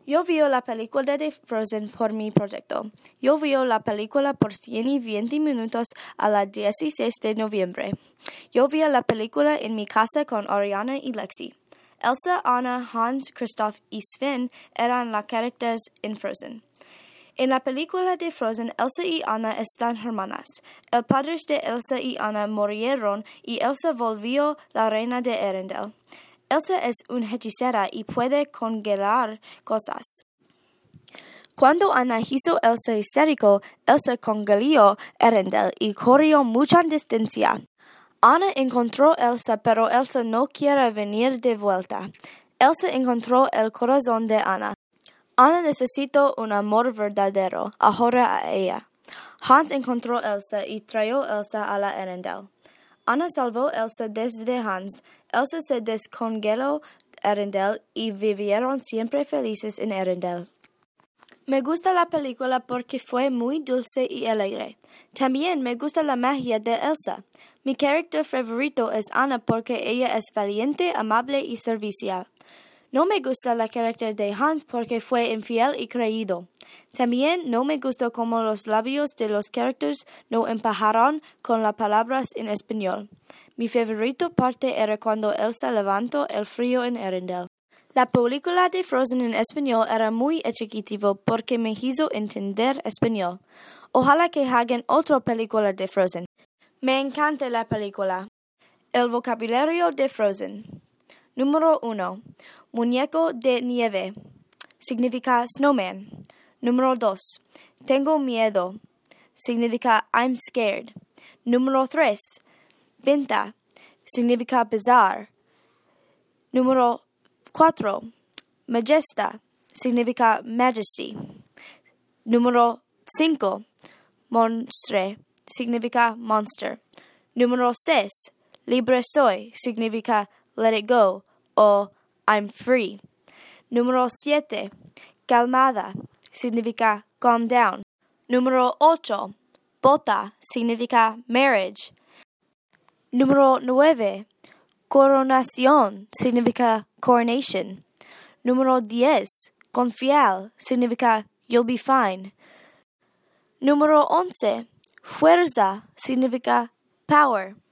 Yo vi la película de Frozen por mi proyecto. Yo vi la película por 120 minutos a la 16 de noviembre. Yo vi la película en mi casa con Ariana y Lexi. Elsa, Anna, Hans, Kristoff y Sven eran las caracteres en Frozen. En la película de Frozen, Elsa y Anna están hermanas. El padre de Elsa y Anna murieron y Elsa volvió la reina de Arendelle. Elsa es una hechicera y puede congelar cosas. Cuando Anna hizo Elsa histérico, Elsa congeló Arendelle y corrió mucha distancia. Anna encontró Elsa, pero Elsa no quiere venir de vuelta. Elsa encontró el corazón de Anna. Anna necesitó un amor verdadero, ahora a ella. Hans encontró Elsa y trajo Elsa a la Arendelle. Anna salvó Elsa desde Hans. Elsa se descongeló Arendelle y vivieron siempre felices en Arendelle. Me gusta la película porque fue muy dulce y alegre. También me gusta la magia de Elsa. Mi carácter favorito es Anna porque ella es valiente, amable y servicial. No me gusta la carácter de Hans porque fue infiel y creído. También no me gustó cómo los labios de los characters no empajaron con las palabras en español. Mi favorito parte era cuando Elsa levantó el frío en Arendelle. La película de Frozen en español era muy educativo porque me hizo entender español. Ojalá que hagan otra película de Frozen. Me encanta la película. El vocabulario de Frozen. Número 1. Muñeco de nieve. Significa snowman. Número 2. Tengo miedo. Significa I'm scared. Número 3. Venta. Significa bizarre. Número 4. Majesta. Significa majesty. Número 5. Monstre. Significa monster. Número 6. Libre soy. Significa let it go o I'm free. Número 7. Calmada. Significa calm down. Número 8. Bota. Significa marriage. Número 9. Coronación. Significa coronation. Número 10. Confiar. Significa you'll be fine. Número 11. Fuerza. Significa power.